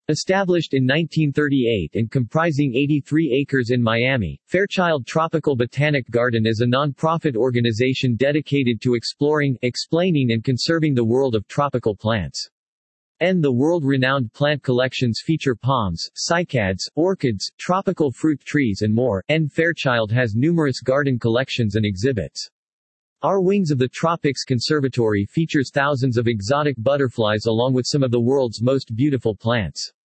Established in 1938 and comprising 83 acres in Miami, Fairchild Tropical Botanic Garden is a non-profit organization dedicated to exploring, explaining and conserving the world of tropical plants. The world-renowned plant collections feature palms, cycads, orchids, tropical fruit trees and more. Fairchild has numerous garden collections and exhibits. Our Wings of the Tropics Conservatory features thousands of exotic butterflies along with some of the world's most beautiful plants.